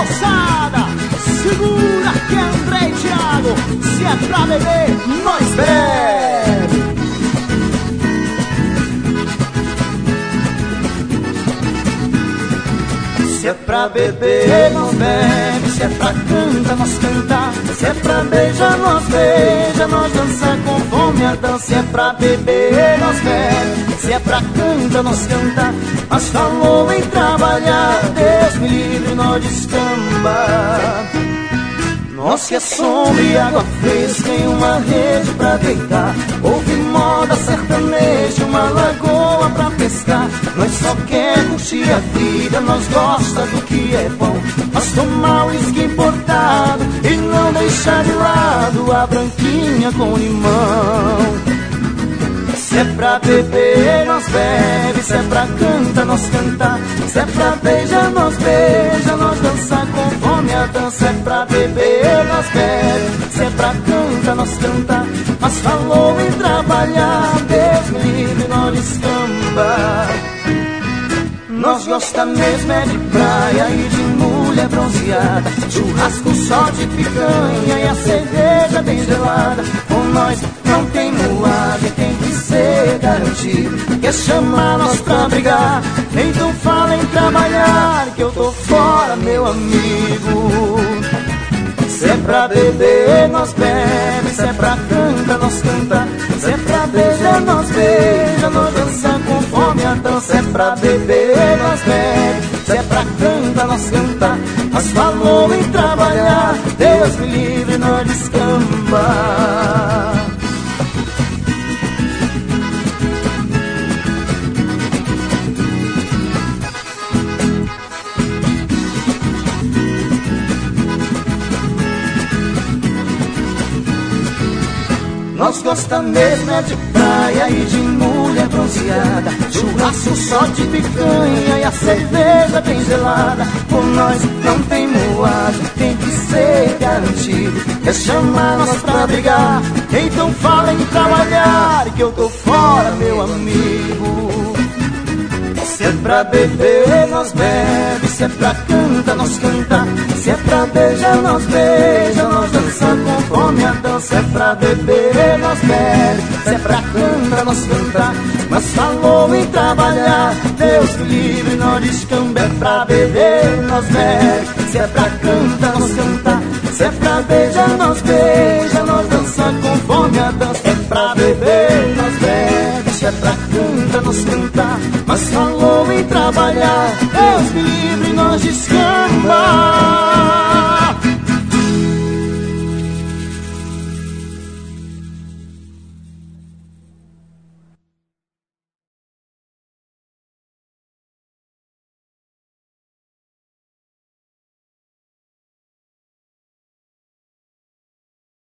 moçada, segura que é André e Thiago. Se é pra beber, nós bebe. Se é pra beber, nós bebe. Se é pra cantar, nós canta. Se é pra beijar, nós beija. Nós dança conforme a dança. Se é pra beber, nós bebe. Se é pra cantar, nós canta. Mas falou em trabalhar, Deus me livre, nós descamba. Nós que é sombra e água fresca em uma rede pra deitar. Ouve moda sertaneja, uma lagoa pra pescar. Nós só quer curtir a vida, nós gosta do que é bom. Mas tomar uísque importado e não deixar de lado a branquinha com limão. Se é pra beber, nós bebe. Se é pra cantar, nós canta. Se é pra beijar, nós beija. Nós dança conforme a dança. Se é pra beber, nós bebe. Se é pra cantar, nós canta. Mas falou em trabalhar, Deus me livre, nós descamba. Nós gosta mesmo é de praia e de mulher bronzeada. Churrasco só de picanha e a cerveja bem gelada. Com nós não tem moagem, tem que ser garantido. Quer chamar nós pra brigar, então fala em trabalhar, que eu tô fora, meu amigo. Se é pra beber, nós bebe. Se é pra cantar, nós canta. Se é pra beijar, nós beija. Nós dança conforme a dança. Se é pra beber, nós bebe. Se é pra cantar, nós canta. Mas falou em trabalhar, Deus me livre, nós descamba. Nós gosta mesmo é de praia e de mulher bronzeada. Churrasco só de picanha e a cerveja bem gelada. Com nós não tem moagem, tem que ser garantido. Quer chamar nós pra brigar, então fala em trabalhar, que eu tô fora, meu amigo. Se é pra beber, nós bebe. Se é pra cantar, nós canta. Se é pra beijar, nós beija. Nós dança conforme a dança. Se é pra beber, nós bebe. Se é pra cantar, nós canta. Mas falou em trabalhar, Deus me livre, nós descamba. É pra beber, nós bebe. Se é pra cantar, nós canta. Se é pra beijar, nós beija. Nós dança conforme a dança. É pra beber, nós bebe. Se é pra cantar, nós canta. Mas falou em trabalhar, Deus me livre, nós descamba.